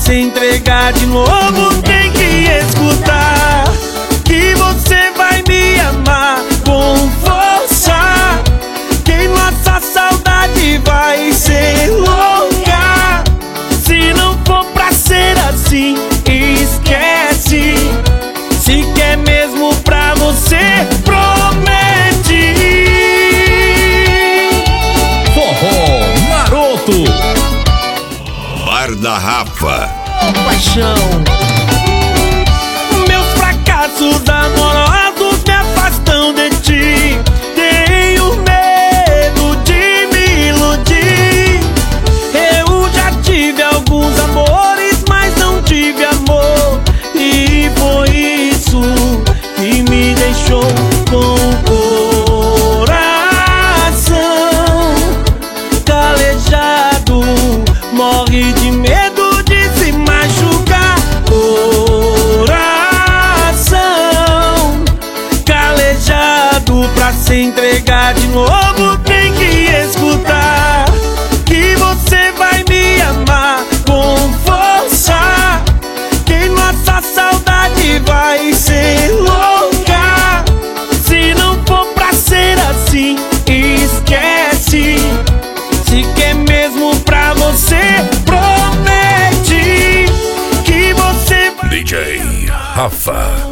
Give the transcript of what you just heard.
se entregar de novo. Tem que escutar que você vai me amar com força, que nossa saudade vai ser louca. Se não for pra ser assim, esquece. Se quer mesmo pra você, promete. Forró Maroto. Bar da Rafa. Paixão. Meus fracassos amorosos me afastam de ti. Tenho medo de me iludir. Eu já tive alguns amores, mas não tive amor. E foi isso que me deixou com o coração calejado. Morre de medo de se machucar. Coração calejado pra se entregar de novo. Tem que escutar que você vai me amar com força, que nossa saudade vai ser louca. Se não for pra ser assim, esquece. Se quer mesmo pra você, promete que você vai. DJ Rafa.